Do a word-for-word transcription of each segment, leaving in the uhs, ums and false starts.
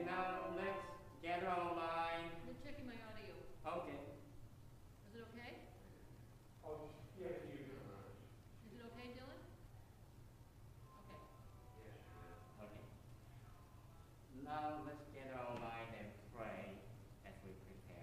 Now let's gather our mind. I'm checking my audio. Okay. Is it okay? Oh, yeah, you do. Is it okay, Dylan? Okay. Okay. Now let's gather our mind and pray as we prepare.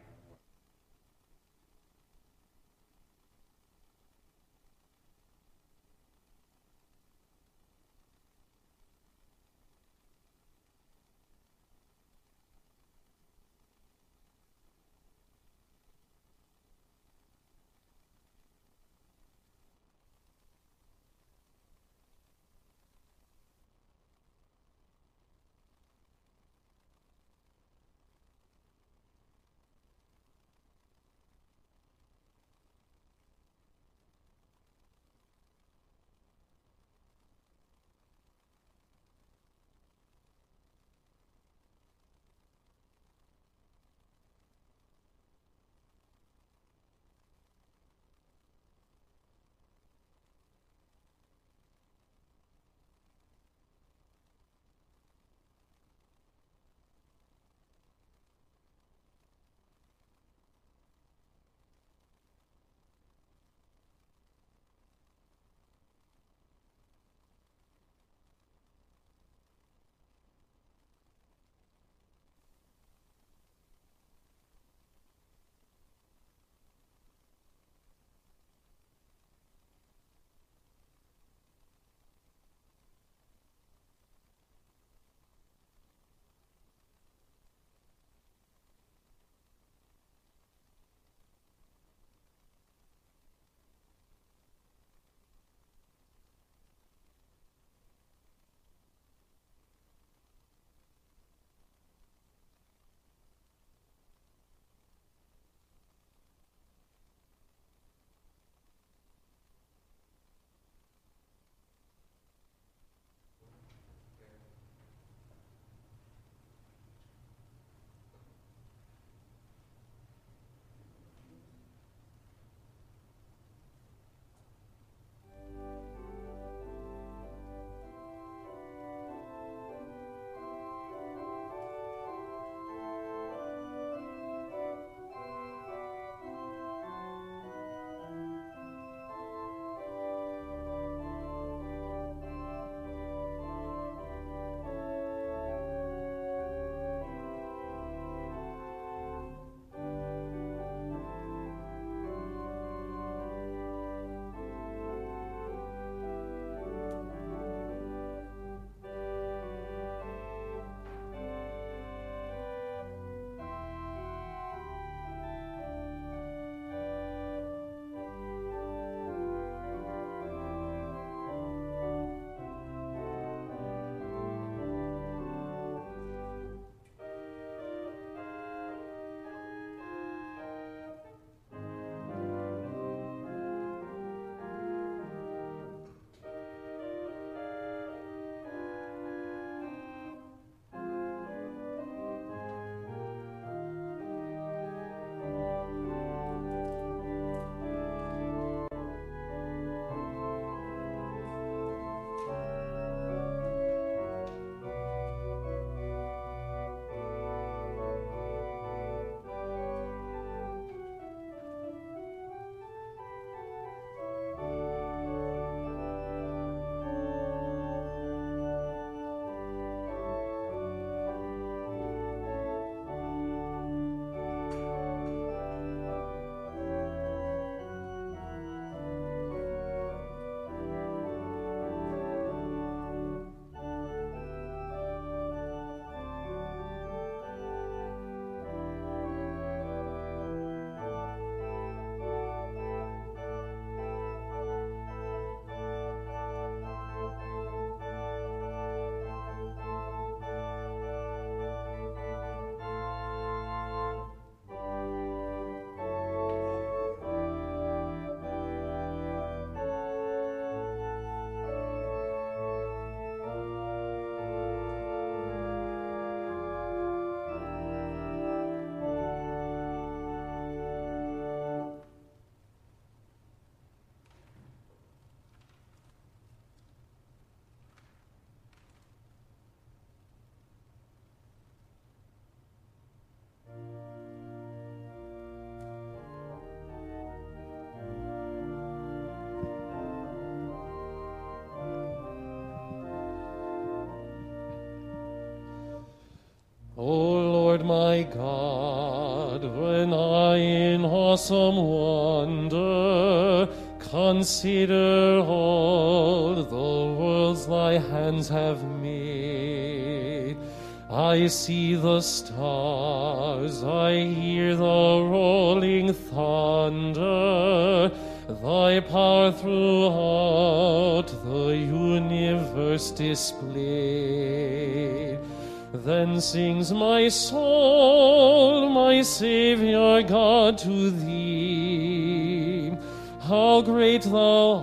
O Lord my God, when I in awesome wonder consider all the worlds thy hands have made, I see the stars, I hear the rolling thunder, thy power throughout the universe displayed. Then sings my soul, my Saviour God, to thee. How great thou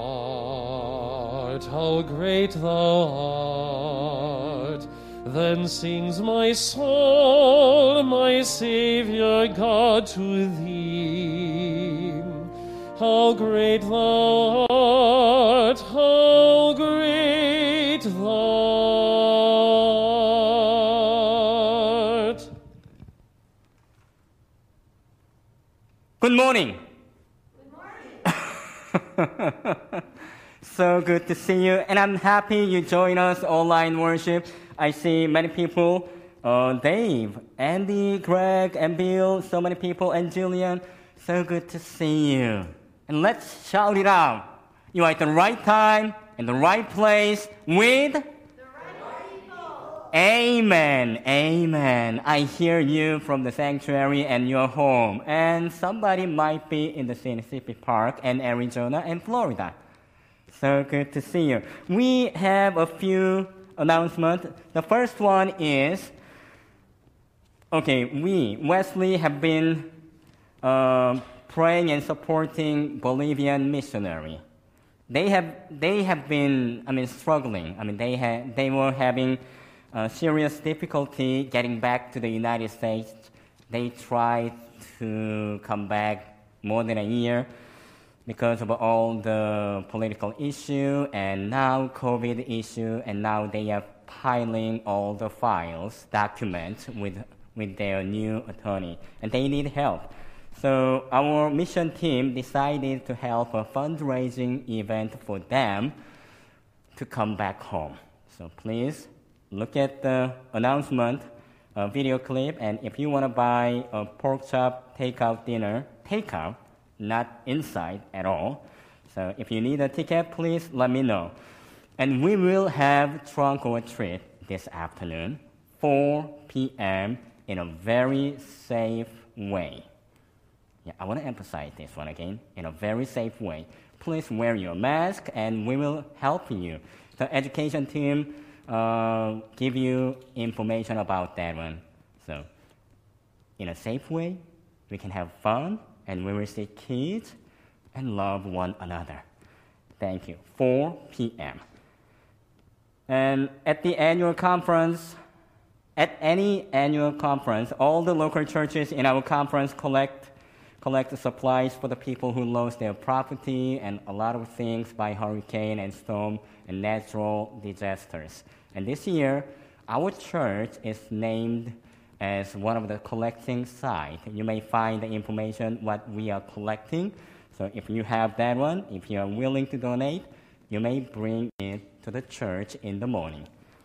art, how great thou art. Then sings my soul, my Saviour God, to thee. How great thou art, how great thou art. Good morning. So good to see you, and I'm happy you join us online worship. I see many people, uh, Dave, Andy, Greg, and Bill, so many people, and Julian. So good to see you. And let's shout it out. You are at the right time, in the right place, with the right people. Amen, amen. I hear you from the sanctuary and your home. And somebody might be in the Mississippi Park and Arizona and Florida. So good to see you. We have a few announcements. The first one is, okay, we, Wesley, have been uh, praying and supporting Bolivian missionary. They have they have been, I mean, struggling. I mean, they had they were having uh, serious difficulty getting back to the United States. They tried to come back more than a year because of all the political issue and now COVID issue, and now they are piling all the files, documents with with their new attorney, and they need help. So our mission team decided to help a fundraising event for them to come back home. So please look at the announcement, uh, video clip, and if you want to buy a pork chop takeout dinner, takeout, not inside at all. So if you need a ticket, please let me know. And we will have trunk or treat this afternoon, four p.m. in a very safe way. Yeah, I want to emphasize this one again, in a very safe way. Please wear your mask, and we will help you. The education team uh, give you information about that one. So, in a safe way, we can have fun, and we will see kids and love one another. Thank you. four p.m. And at the annual conference, at any annual conference, all the local churches in our conference collect collect supplies for the people who lost their property and a lot of things by hurricane and storm and natural disasters. And this year, our church is named as one of the collecting sites. You may find the information what we are collecting. So if you have that one, if you are willing to donate, you may bring it to the church in the morning.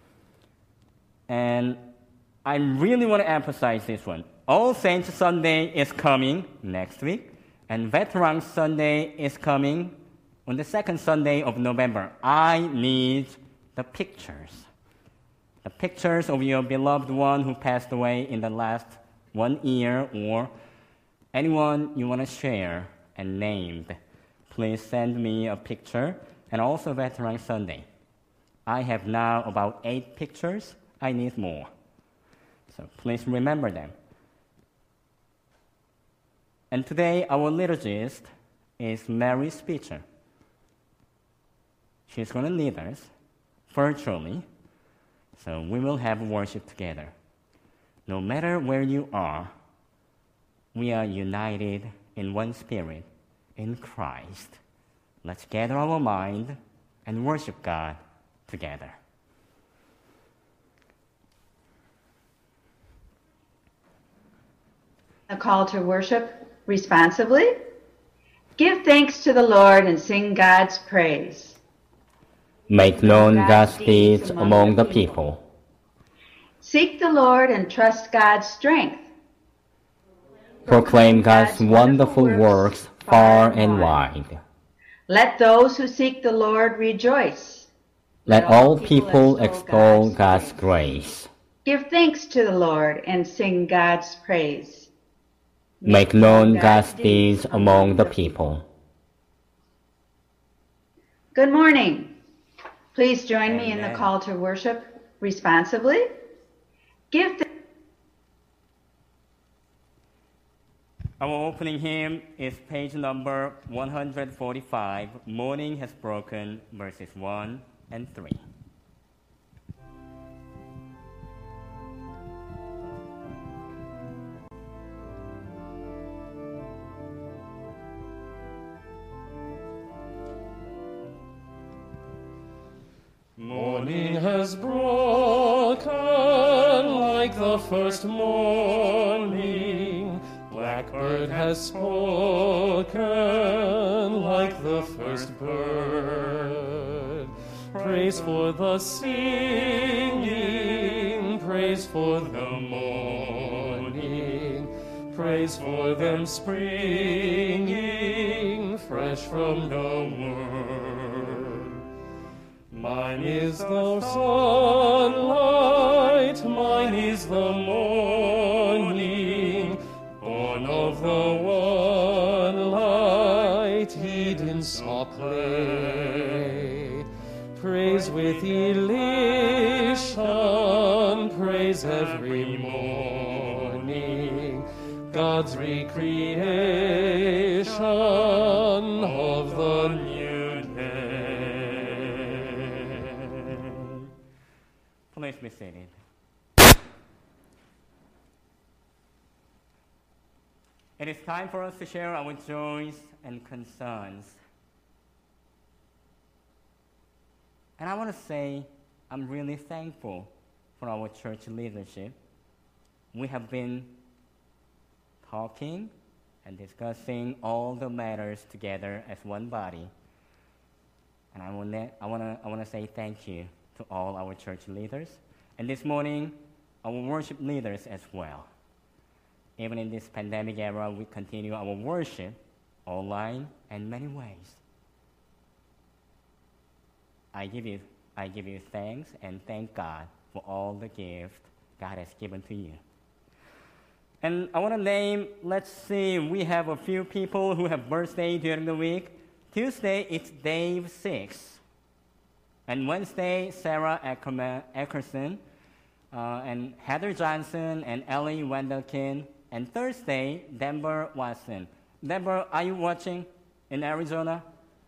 And I really want to emphasize this one. All Saints Sunday is coming next week, and Veterans Sunday is coming on the second Sunday of November. I need the pictures. The pictures of your beloved one who passed away in the last one year, or anyone you want to share and named. Please send me a picture, and also Veterans Sunday. I have now about eight pictures. I need more. So please remember them. And today, our liturgist is Mary Spitzer. She's going to lead us virtually, so we will have worship together. No matter where you are, we are united in one spirit, in Christ. Let's gather our mind and worship God together. A call to worship responsibly. Give thanks to the Lord and sing God's praise. Make known God's deeds among the people. Seek the Lord and trust God's strength. Proclaim God's wonderful works far and wide. Let those who seek the Lord rejoice. Let all people extol God's grace. Give thanks to the Lord and sing God's praise. Make known God's deeds among the people. Good morning. Please join me in the Amen. call to worship responsibly. Give th- Our opening hymn is page number one hundred forty-five, Morning Has Broken, verses one and three. Morning has broken like the first morning. Blackbird has spoken like the first bird. Praise for the singing, praise for the morning, praise for them springing fresh from the word. Mine is the sunlight, mine is the morning, born of the one light, Eden saw play. Praise with elation, praise every morning, God's recreation of the new day. Please be seated. It is time for us to share our joys and concerns. And I want to say I'm really thankful for our church leadership. We have been talking and discussing all the matters together as one body. And I want to I want to I want to say thank you to all our church leaders. And this morning, our worship leaders as well. Even in this pandemic era, we continue our worship online in many ways. I give you, I give you thanks and thank God for all the gifts God has given to you. And I want to name, let's see, we have a few people who have birthday during the week. Tuesday, it's Dave Six. And Wednesday, Sarah Ackerman, Ackerson, uh, and Heather Johnson, and Ellie Wendelkin. And Thursday, Denver Watson. Denver, are you watching in Arizona?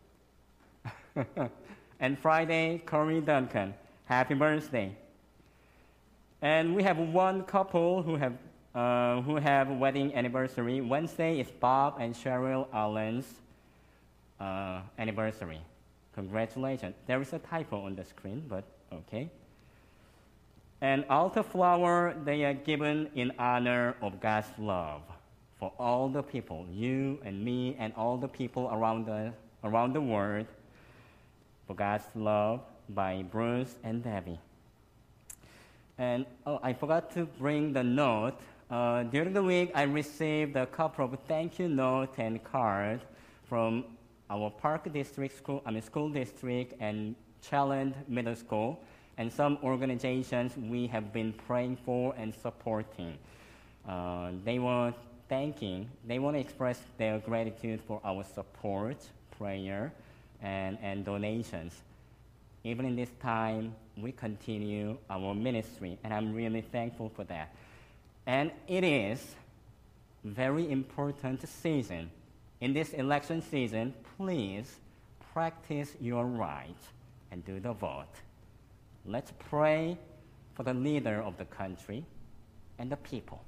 And Friday, Corey Duncan. Happy birthday. And we have one couple who have uh, who have wedding anniversary. Wednesday is Bob and Cheryl Allen's uh, anniversary. Congratulations. There is a typo on the screen, but okay. And altar flower, they are given in honor of God's love for all the people, you and me and all the people around the, around the world, for God's love by Bruce and Debbie. And oh, I forgot to bring the note. Uh, during the week, I received a couple of thank you notes and cards from our Park District School, I mean School District and Challand Middle School, and some organizations we have been praying for and supporting. Uh, they want thanking, they want to express their gratitude for our support, prayer, and, and donations. Even in this time, we continue our ministry, and I'm really thankful for that. And it is very important season. In this election season, please practice your right and do the vote. Let's pray for the leader of the country and the people.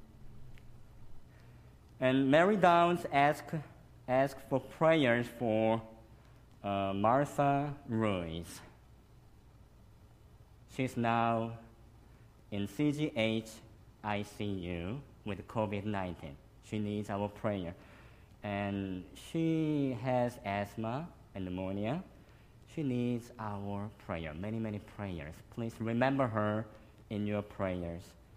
And Mary Downs asked ask for prayers for uh, Martha Ruiz. She's now in C G H I C U with COVID nineteen. She needs our prayer. And she has asthma and pneumonia. She needs our prayer, many, many prayers. Please remember her in your prayers.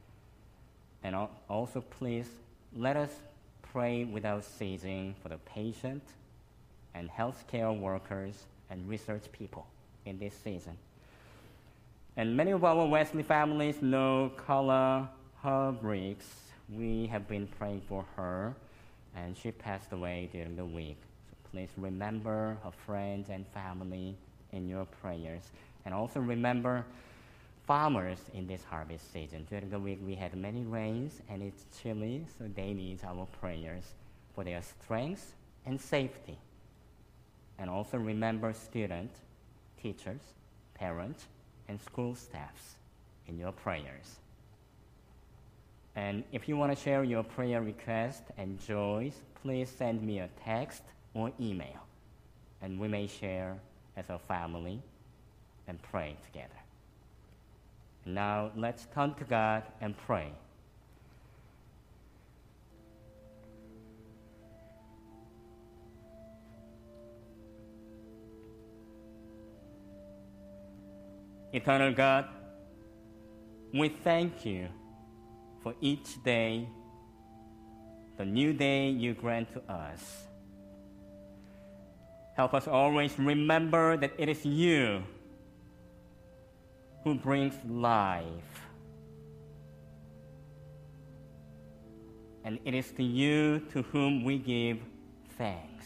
And al- also, please let us pray without ceasing for the patient and healthcare workers and research people in this season. And many of our Wesley families know Carla Hubricks. We have been praying for her, and she passed away during the week. So please remember her friends and family in your prayers. And also remember farmers in this harvest season. During the week we had many rains and it's chilly, so they need our prayers for their strength and safety. And also remember students, teachers, parents, and school staffs in your prayers. And if you want to share your prayer request and joys, please send me a text or email, and we may share as a family and pray together. Now let's turn to God and pray. Eternal God, we thank you for each day, the new day you grant to us. Help us always remember that it is you who brings life. And it is to you to whom we give thanks.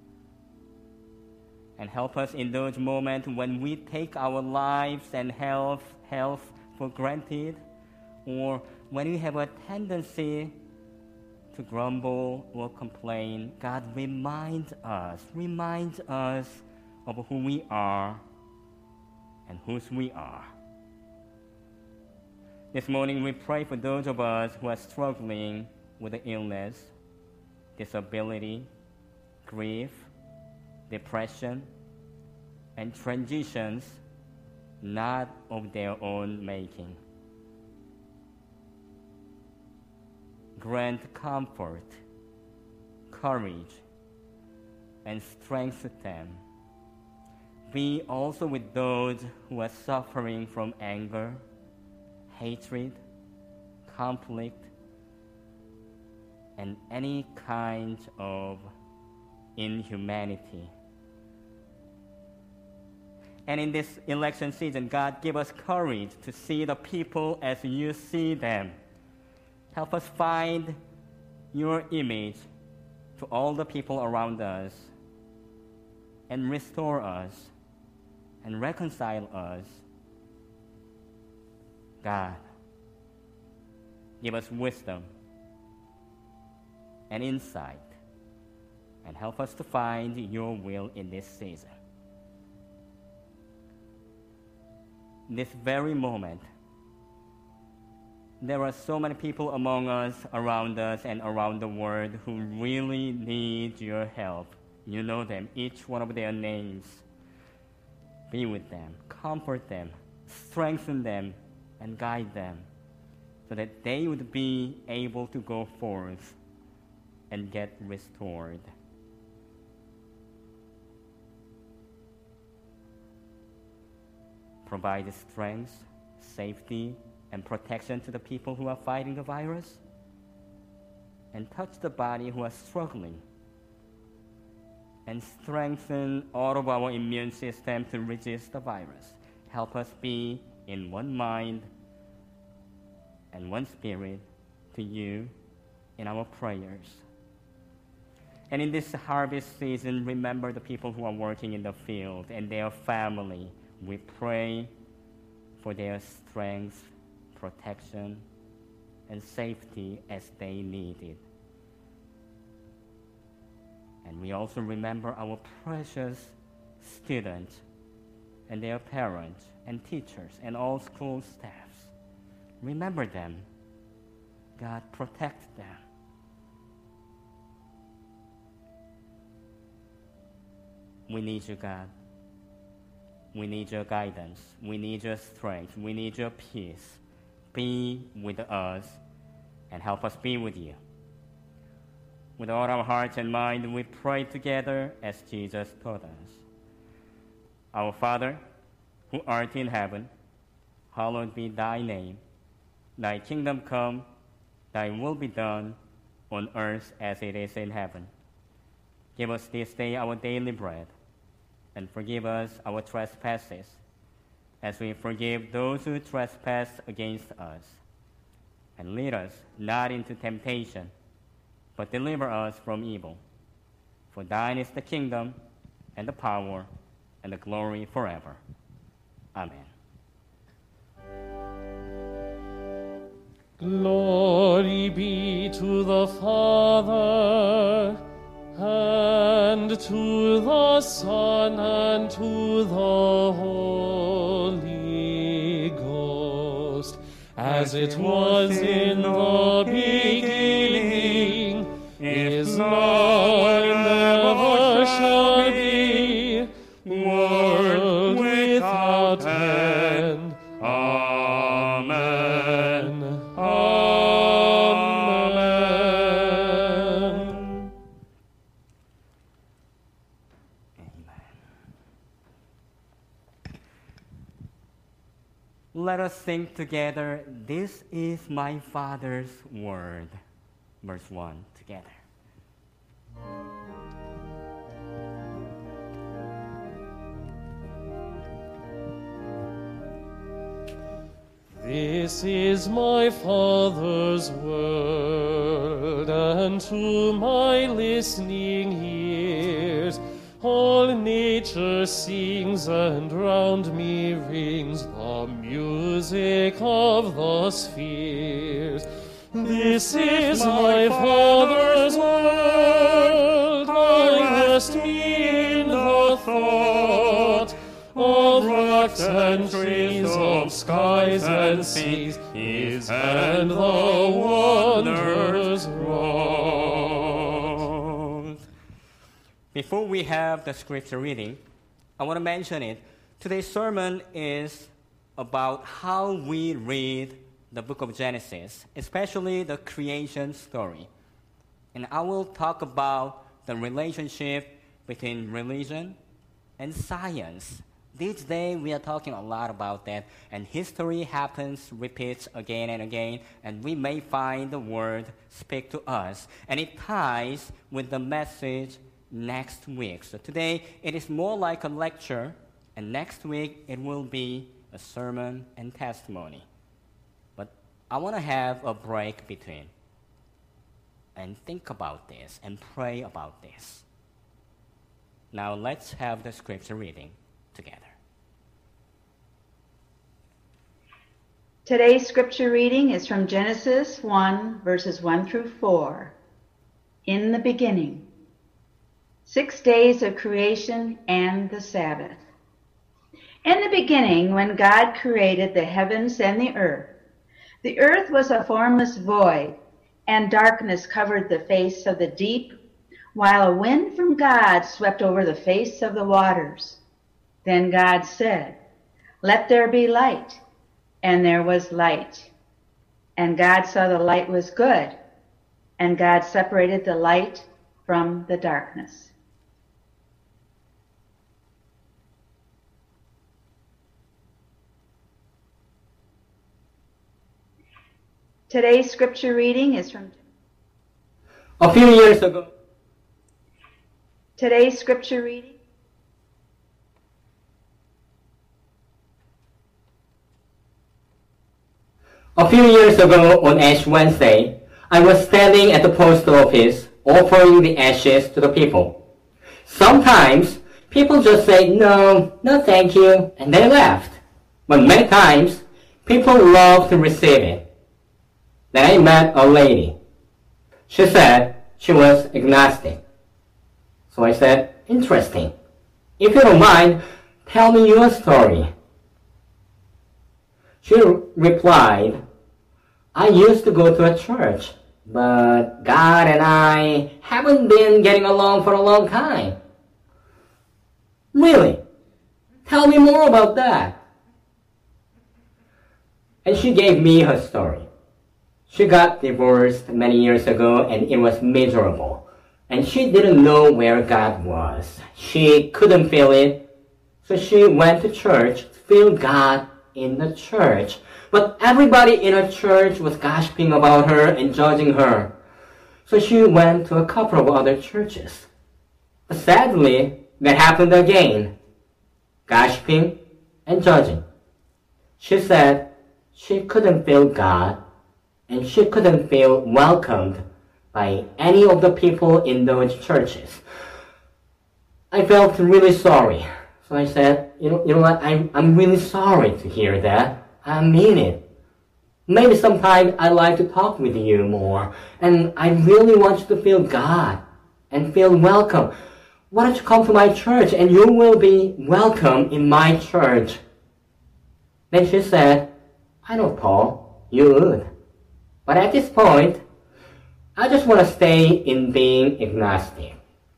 And help us in those moments when we take our lives and health, health for granted, or when we have a tendency to grumble or complain. God, remind us, remind us of who we are and whose we are. This morning we pray for those of us who are struggling with the illness, disability, grief, depression, and transitions not of their own making. Grant comfort, courage, and strength to them. Be also with those who are suffering from anger, hatred, conflict, and any kind of inhumanity. And in this election season, God, give us courage to see the people as you see them. Help us find your image to all the people around us and restore us and reconcile us. God, give us wisdom and insight and help us to find your will in this season. This very moment, there are so many people among us, around us, and around the world who really need your help. You know them, each one of their names. Be with them, comfort them, strengthen them, and guide them so that they would be able to go forth and get restored. Provide strength, safety, and protection to the people who are fighting the virus, and touch the body who are struggling, and strengthen all of our immune system to resist the virus. Help us be in one mind and one spirit to you in our prayers. And in this harvest season, remember the people who are working in the field and their family. We pray for their strength, protection, and safety as they need it. And we also remember our precious students and their parents and teachers and all school staffs. Remember them. God, protect them. We need you, God. We need your guidance. We need your strength. We need your peace. Be with us and help us be with you. With all our hearts and mind, we pray together as Jesus taught us. Our Father, who art in heaven, hallowed be thy name. Thy kingdom come, Thy will be done on earth as it is in heaven. Give us this day our daily bread, and forgive us our trespasses, as we forgive those who trespass against us. And lead us not into temptation, but deliver us from evil. For thine is the kingdom, and the power, and the glory forever. Amen. Glory be to the Father, and to the Son, and to the Holy Ghost, as it was in the beginning, is now, and ever shall be, world without end. Amen. Amen. Let us sing together, "This is my Father's word." Verse one, together. This is my Father's word, and to my listening ears all nature sings, and round me rings the music of the spheres. This is my Father's word, I rest me in the thought of rocks and trees, of skies and seas, His hand the wonders wrought. Before we have the scripture reading, I want to mention it. Today's sermon is about how we read the book of Genesis, especially the creation story. And I will talk about the relationship between religion and science. These days, we are talking a lot about that, and history happens, repeats again and again, and we may find the word speak to us, and it ties with the message next week. So today, it is more like a lecture, and next week, it will be a sermon and testimony. But I want to have a break between and think about this and pray about this. Now, let's have the scripture reading together. Today's scripture reading is from Genesis one, verses one through four. In the beginning, six days of creation and the Sabbath. In the beginning, when God created the heavens and the earth, the earth was a formless void, and darkness covered the face of the deep, while a wind from God swept over the face of the waters. Then God said, "Let there be light," and there was light. And God saw the light was good, and God separated the light from the darkness. Today's scripture reading is from A few years ago, Today's scripture reading A few years ago on Ash Wednesday, I was standing at the post office offering the ashes to the people. Sometimes people just say, "No, no thank you," and they left. But many times, people love to receive it. Then I met a lady. She said she was agnostic. So I said, "Interesting. If you don't mind, tell me your story." She replied, "I used to go to a church, but God and I haven't been getting along for a long time." "Really? Tell me more about that." And she gave me her story. She got divorced many years ago, and it was miserable. And she didn't know where God was. She couldn't feel it. So she went to church to feel God in the church. But everybody in her church was gossiping about her and judging her. So she went to a couple of other churches. But sadly, that happened again. Gossiping and judging. She said she couldn't feel God and she couldn't feel welcomed by any of the people in those churches. I felt really sorry. So I said, you know, you know what, I'm, I'm really sorry to hear that. I mean it. Maybe sometime I'd like to talk with you more. And I really want you to feel God and feel welcome. Why don't you come to my church and you will be welcome in my church. Then she said, I know, Paul, you would. But at this point, I just want to stay in being agnostic.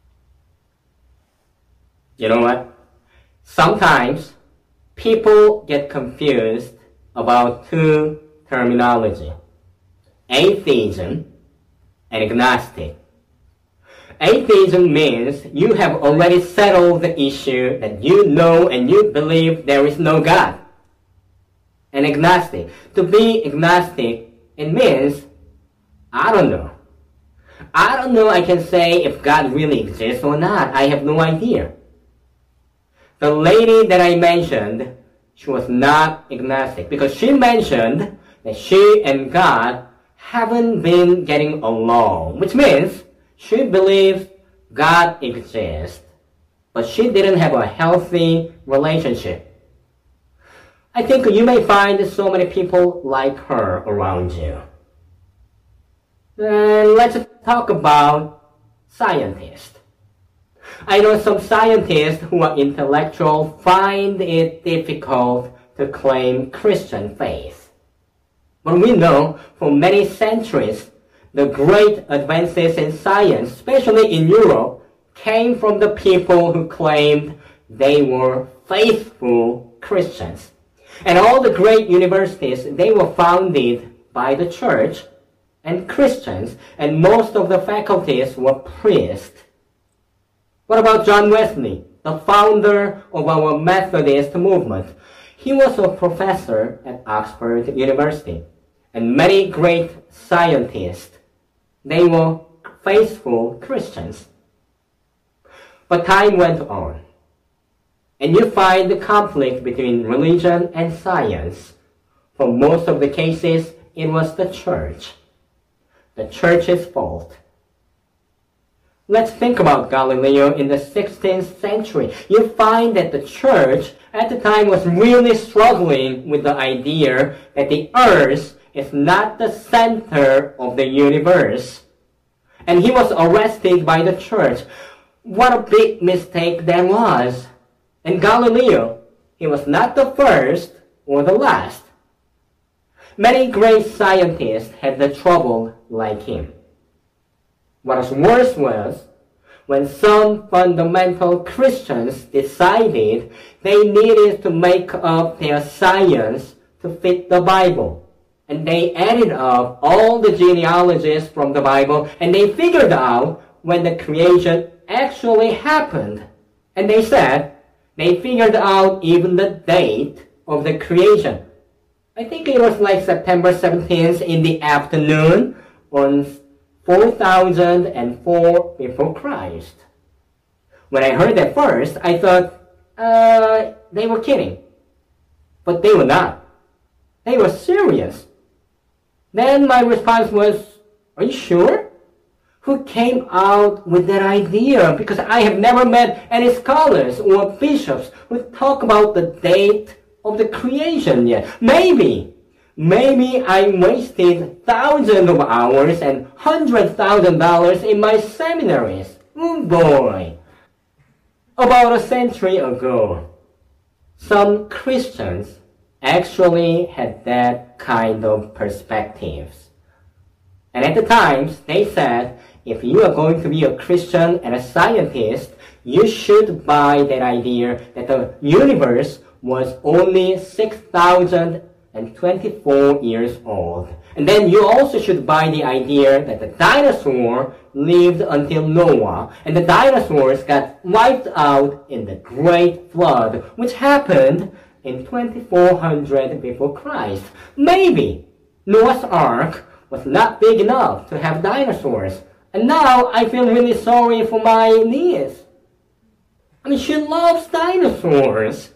You know what? Sometimes people get confused about two terminology, atheism and agnostic. Atheism means you have already settled the issue that you know and you believe there is no God. And agnostic, to be agnostic, it means, I don't know. I don't know I can say if God really exists or not. I have no idea. The lady that I mentioned, she was not agnostic because she mentioned that she and God haven't been getting along, which means she believes God exists, but she didn't have a healthy relationship. I think you may find so many people like her around you. Then let's talk about scientists. I know some scientists who are intellectual find it difficult to claim Christian faith. But we know for many centuries, the great advances in science, especially in Europe, came from the people who claimed they were faithful Christians. And all the great universities, they were founded by the church and Christians, and most of the faculties were priests. What about John Wesley, the founder of our Methodist movement? He was a professor at Oxford University, and many great scientists, they were faithful Christians. But time went on, and you find the conflict between religion and science. For most of the cases, it was the church. The church's fault. Let's think about Galileo in the sixteenth century. You find that the church at the time was really struggling with the idea that the earth is not the center of the universe. And he was arrested by the church. What a big mistake that was. And Galileo, he was not the first or the last. Many great scientists had the trouble like him. What was worse was when some fundamental Christians decided they needed to make up their science to fit the Bible. And they added up all the genealogies from the Bible, and they figured out when the creation actually happened. And they said they figured out even the date of the creation. I think it was like September seventeenth in the afternoon on four thousand four before Christ. When I heard that first, I thought, uh, they were kidding. But they were not. They were serious. Then my response was, are you sure? Who came out with that idea? Because I have never met any scholars or bishops who talk about the date of the creation yet. Maybe, maybe I wasted thousands of hours and hundred thousand dollars in my seminaries. Oh boy. About a century ago, some Christians actually had that kind of perspectives. And at the times, they said, if you are going to be a Christian and a scientist, you should buy that idea that the universe was only six thousand twenty-four years old. And then you also should buy the idea that the dinosaur lived until Noah, and the dinosaurs got wiped out in the Great Flood, which happened in twenty-four hundred before Christ. Maybe Noah's Ark was not big enough to have dinosaurs. And now I feel really sorry for my niece. I mean, she loves dinosaurs.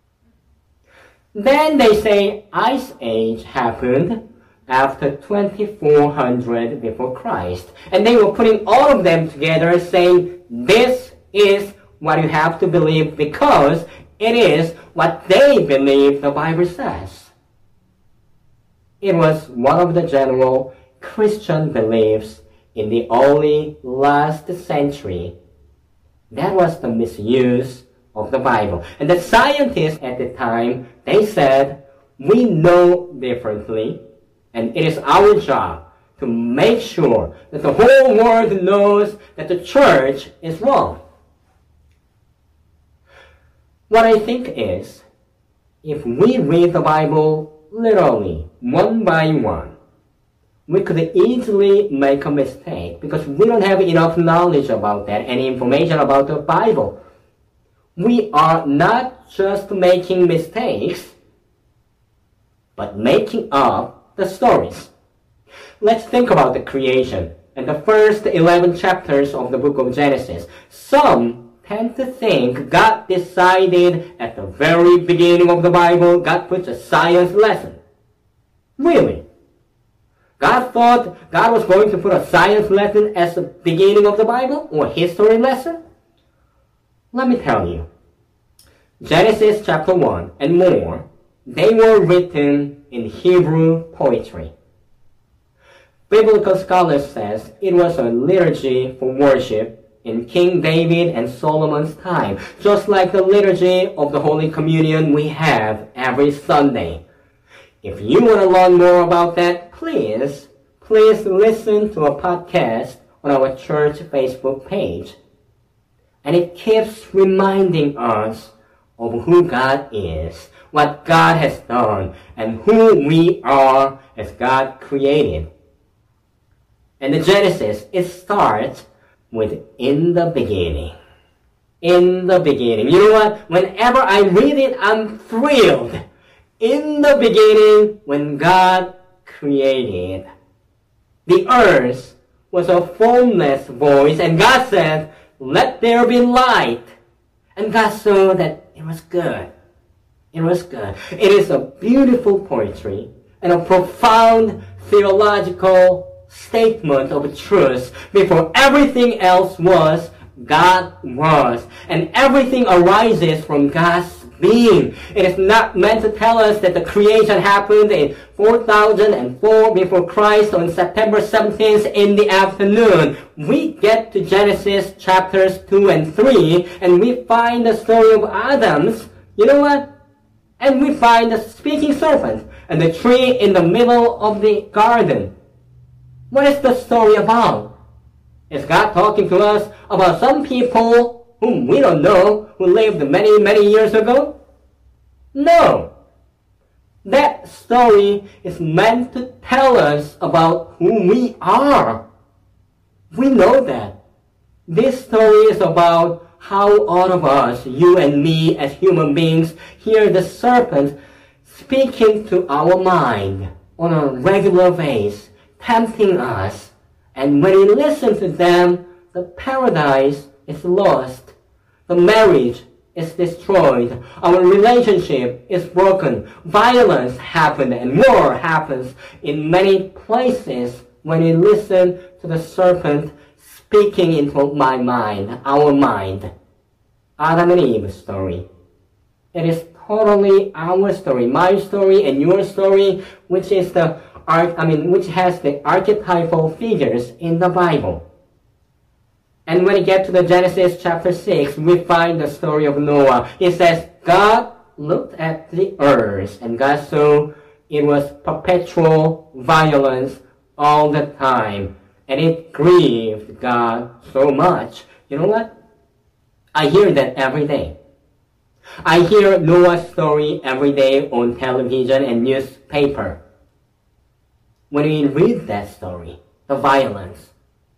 Then they say Ice Age happened after twenty-four hundred before Christ. And they were putting all of them together saying, this is what you have to believe because it is what they believe the Bible says. It was one of the general Christian beliefs in the early last century. That was the misuse of the Bible. And the scientists at the time, they said, we know differently, and it is our job to make sure that the whole world knows that the church is wrong. What I think is, if we read the Bible literally, one by one, we could easily make a mistake because we don't have enough knowledge about that, any information about the Bible. We are not just making mistakes, but making up the stories. Let's think about the creation and the first eleven chapters of the book of Genesis. Some tend to think God decided at the very beginning of the Bible, God puts a science lesson. Really? God thought God was going to put a science lesson as the beginning of the Bible or history lesson? Let me tell you. Genesis chapter one and more, they were written in Hebrew poetry. Biblical scholars says it was a liturgy for worship in King David and Solomon's time, just like the liturgy of the Holy Communion we have every Sunday. If you want to learn more about that, please, please listen to a podcast on our church Facebook page. And it keeps reminding us of who God is, what God has done, and who we are as God created. And the Genesis, it starts with in the beginning. In the beginning. You know what? Whenever I read it, I'm thrilled. In the beginning, when God created, the earth was a formless voice, and God said, let there be light. And God saw that it was good. It was good. It is a beautiful poetry and a profound theological statement of truth. Before everything else was, God was. And everything arises from God's being. It is not meant to tell us that the creation happened in four thousand four before Christ on September seventeenth in the afternoon. We get to Genesis chapters two and three and we find the story of Adam's, you know what? And we find the speaking serpent and the tree in the middle of the garden. What is the story about? Is God talking to us about some people whom we don't know, who lived many, many years ago? No. That story is meant to tell us about who we are. We know that. This story is about how all of us, you and me as human beings, hear the serpent speaking to our mind on a regular basis, tempting us. And when we listen to them, the paradise is lost. The marriage is destroyed. Our relationship is broken. Violence happens and war happens in many places when we listen to the serpent speaking into my mind, our mind. Adam and Eve's story. It is totally our story, my story and your story, which is the Arch, I mean, which has the archetypal figures in the Bible. And when we get to the Genesis chapter six, we find the story of Noah. It says, God looked at the earth, and God saw it was perpetual violence all the time. And it grieved God so much. You know what? I hear that every day. I hear Noah's story every day on television and newspaper. When we read that story, the violence,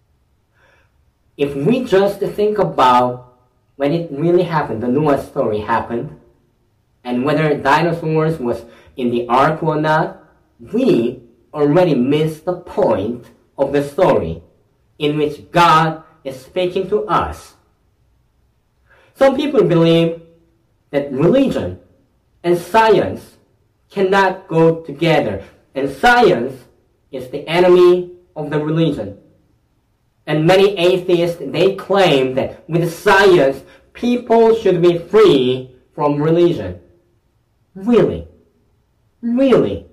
if we just think about when it really happened, the Noah story happened, And whether dinosaurs was in the ark or not, we already missed the point of the story in which God is speaking to us. Some people believe that religion and science cannot go together, and science is the enemy of the religion. And many atheists, they claim that with science, people should be free from religion. Really? Really?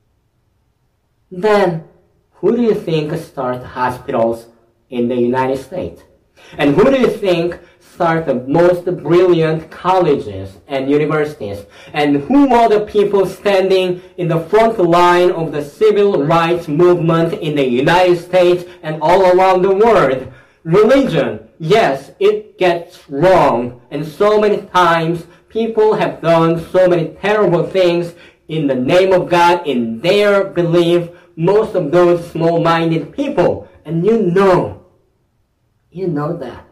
Then, who do you think started hospitals in the United States? And who do you think started the most brilliant colleges and universities? And who are the people standing in the front line of the civil rights movement in the United States and all around the world? Religion, yes, it gets wrong. And so many times, people have done so many terrible things in the name of God, in their belief, most of those small-minded people. And you know, you know that.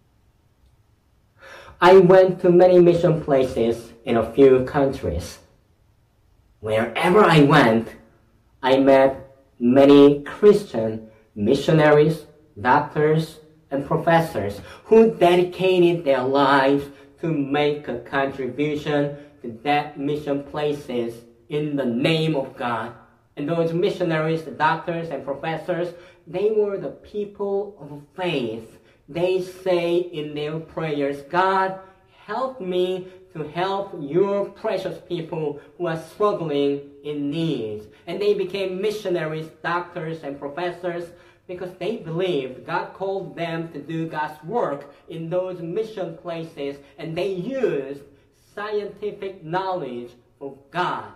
I went to many mission places in a few countries. Wherever I went, I met many Christian missionaries, doctors, and professors who dedicated their lives to make a contribution to that mission places in the name of God. And those missionaries, the doctors, and professors, they were the people of faith. They say in their prayers, God, help me to help your precious people who are struggling in need. And they became missionaries, doctors, and professors because they believed God called them to do God's work in those mission places, and they used scientific knowledge of God.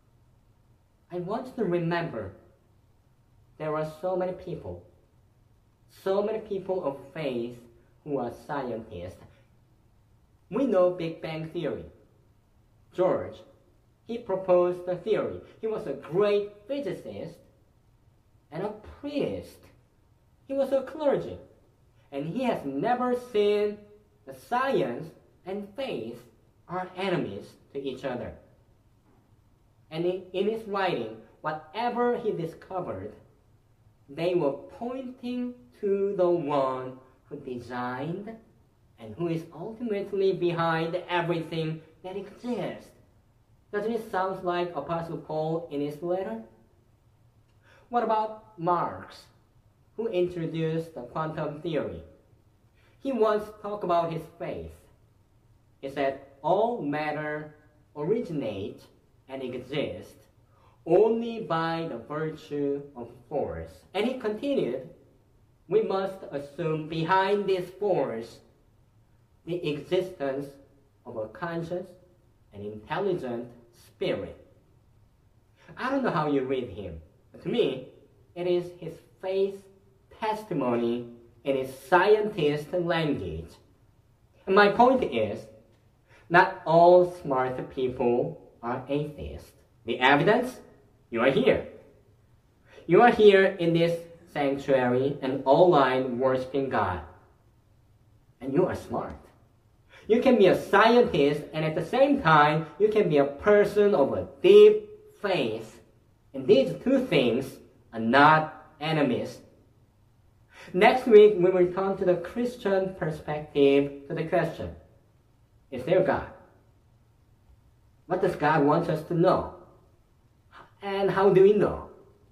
I want you to remember there are so many people, so many people of faith who are scientists. We know Big Bang Theory. George, he proposed the theory. He was a great physicist and a priest. He was a clergy. And he has never seen the science and faith are enemies to each other. And in, in his writing, whatever he discovered, they were pointing to the one who designed and who is ultimately behind everything that exists. Doesn't it sound like Apostle Paul in his letter? What about Marx, who introduced the quantum theory? He once talked about his faith. He said, all matter originates and exists only by the virtue of force. And he continued, we must assume behind this force the existence of a conscious and intelligent spirit. I don't know how you read him, but to me, it is his faith testimony in his scientist language. And my point is, not all smart people are atheists. The evidence? You are here. You are here in this sanctuary and online worshiping God. And you are smart. You can be a scientist, and at the same time, you can be a person of a deep faith. And these two things are not enemies. Next week, we will turn to the Christian perspective to the question, is there God? What does God want us to know? And how do we know?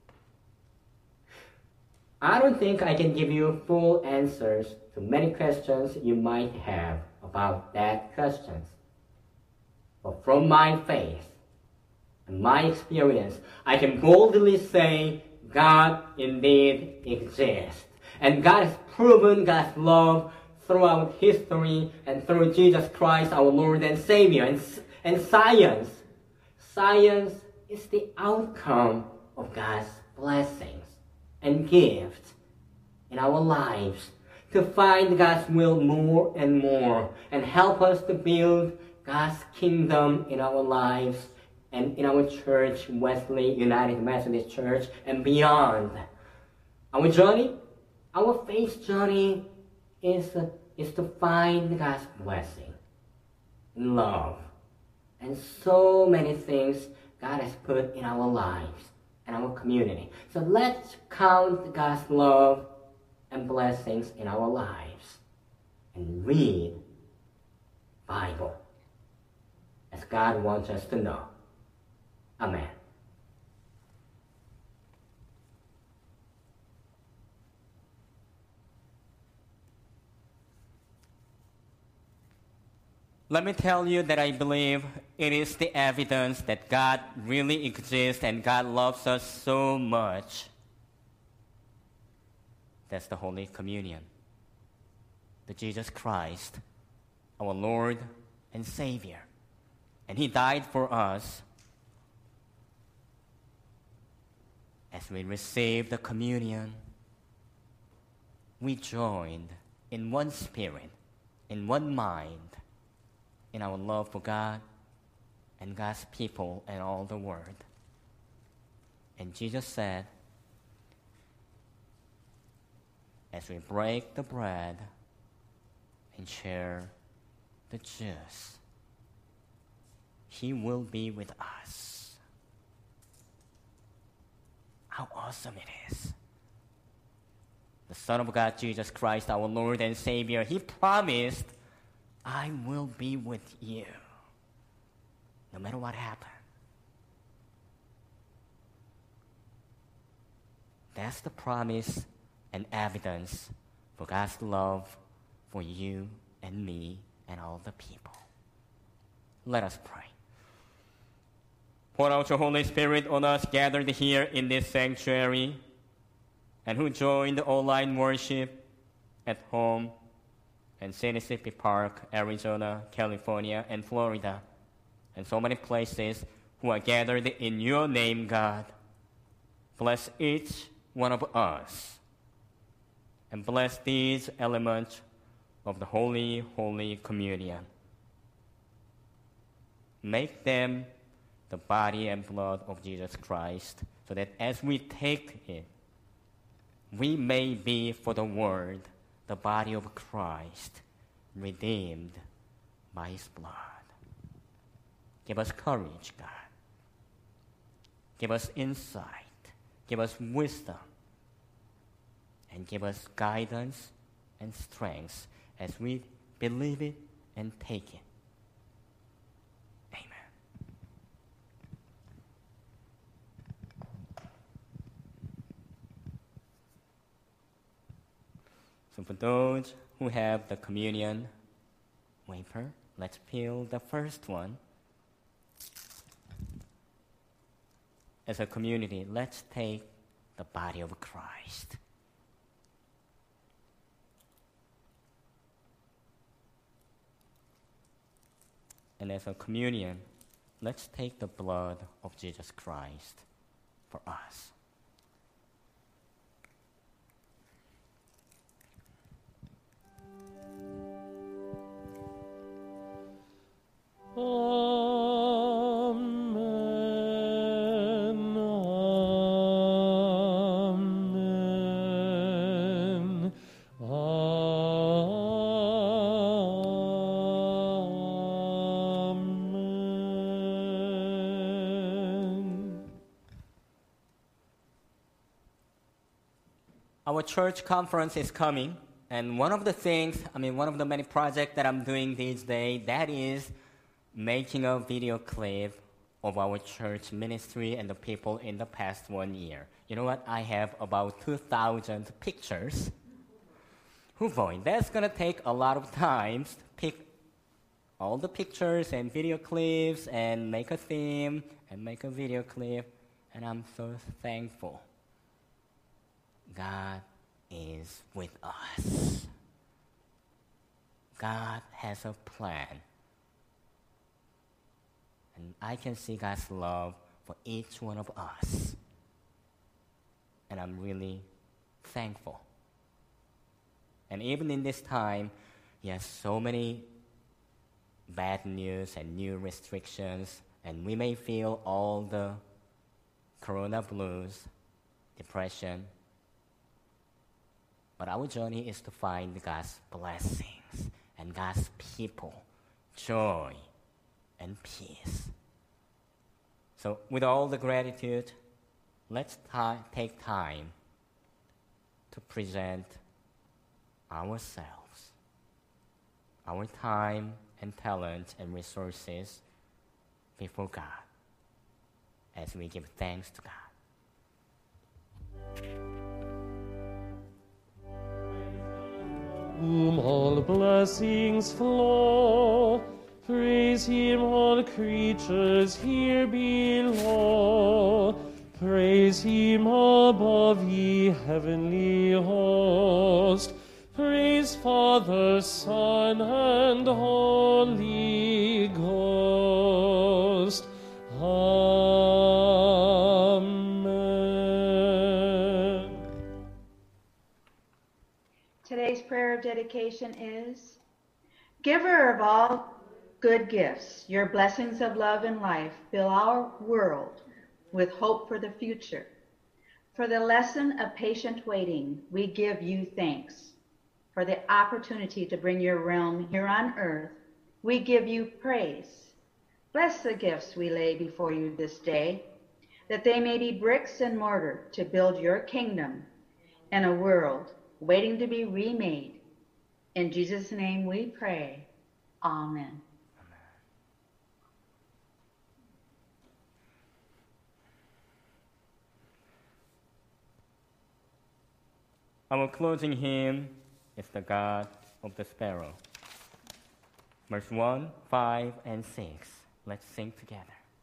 I don't think I can give you full answers to many questions you might have about that questions. But from my faith and my experience, I can boldly say God indeed exists. And God has proven God's love throughout history and through Jesus Christ, our Lord and Savior. And, and science, science is the outcome of God's blessings and gifts in our lives to find God's will more and more and help us to build God's kingdom in our lives and in our church, Wesley United Methodist Church, and beyond. Our journey, our faith journey is, uh, is to find God's blessing, love, and so many things God has put in our lives and our community. So let's count God's love and blessings in our lives and read Bible as God wants us to know. Amen. Let me tell you that I believe it is the evidence that God really exists and God loves us so much. That's the Holy Communion. The Jesus Christ, our Lord and Savior. And He died for us. As we receive the communion, we joined in one spirit, in one mind, in our love for God and God's people and all the world. And Jesus said, as we break the bread and share the juice, He will be with us. How awesome it is. The Son of God, Jesus Christ, our Lord and Savior, He promised, I will be with you, no matter what happens. That's the promise and evidence for God's love for you and me and all the people. Let us pray. Pour out your Holy Spirit on us gathered here in this sanctuary and who joined online worship at home and Mississippi Park, Arizona, California, and Florida, and so many places who are gathered in your name, God. Bless each one of us, and bless these elements of the Holy, Holy Communion. Make them the body and blood of Jesus Christ, so that as we take it, we may be for the world the body of Christ, redeemed by His blood. Give us courage, God. Give us insight. Give us wisdom. And give us guidance and strength as we believe it and take it. Amen. So for those who have the communion wafer, let's peel the first one. As a community, let's take the body of Christ. And as a communion, let's take the blood of Jesus Christ for us. Amen. Amen. Amen. Our church conference is coming, and one of the things, I mean, one of the many projects that I'm doing these days, that is making a video clip of our church ministry and the people in the past one year. You know what? I have about two thousand pictures. Who boy, that's going to take a lot of time to pick all the pictures and video clips and make a theme and make a video clip. And I'm so thankful. God is with us. God has a plan. And I can see God's love for each one of us. And I'm really thankful. And even in this time, yes, so many bad news and new restrictions, and we may feel all the corona blues, depression. But our journey is to find God's blessings and God's people, joy, and peace. So with all the gratitude, let's ti- take time to present ourselves, our time and talent and resources before God as we give thanks to God. Whom all blessings flow, praise him all creatures here below, praise him above ye heavenly host, praise Father, Son, and Holy Ghost. Amen. Today's prayer of dedication is, Giver of all good gifts, your blessings of love and life fill our world with hope for the future. For the lesson of patient waiting, we give you thanks. For the opportunity to bring your realm here on earth, we give you praise. Bless the gifts we lay before you this day, that they may be bricks and mortar to build your kingdom in a world waiting to be remade. In Jesus' name we pray. Amen. Our closing hymn is the God of the Sparrow. Verse one, five, and six. Let's sing together.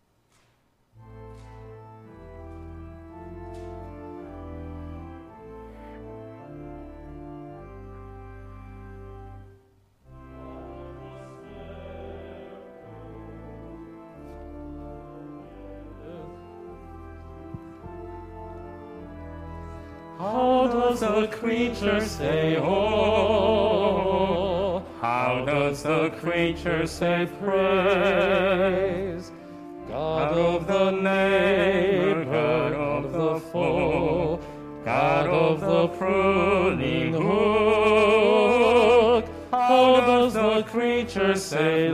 How does the creature say, oh? How does the creature say praise? God of the neighbor, God of the foe, God of the pruning hook. How does the creature say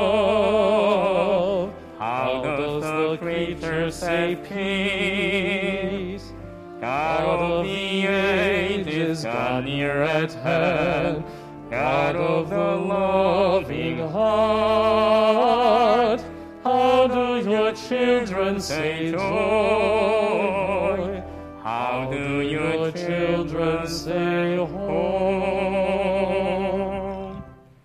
love? How does the creature say peace? God of the ages, God near at hand, God of the loving heart. How do your children say joy? How do your children say home?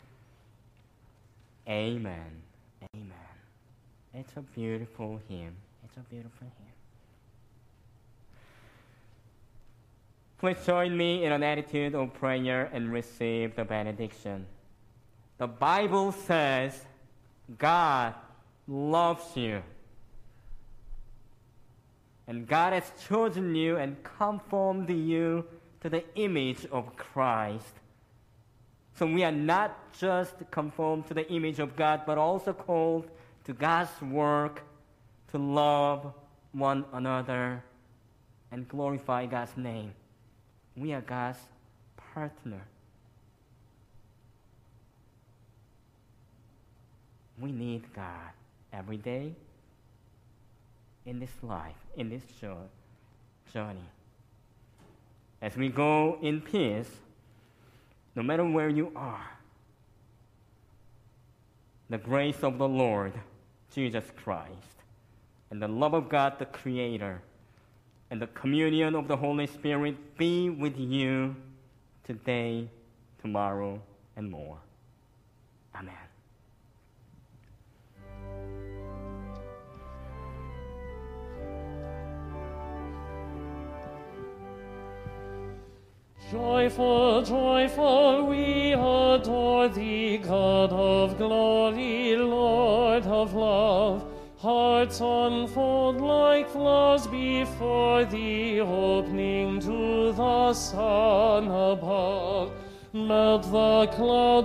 Amen. Amen. It's a beautiful hymn. It's a beautiful hymn. Please join me in an attitude of prayer and receive the benediction. The Bible says God loves you. And God has chosen you and conformed you to the image of Christ. So we are not just conformed to the image of God, but also called to God's work to love one another and glorify God's name. We are God's partner. We need God every day in this life, in this journey. As we go in peace, no matter where you are, the grace of the Lord Jesus Christ and the love of God the Creator and the communion of the Holy Spirit be with you today, tomorrow, and more. Amen. Joyful, joyful, we adore thee, God of glory, Lord of love. Hearts unfold like flowers before thee, opening to the sun above. Melt the clouds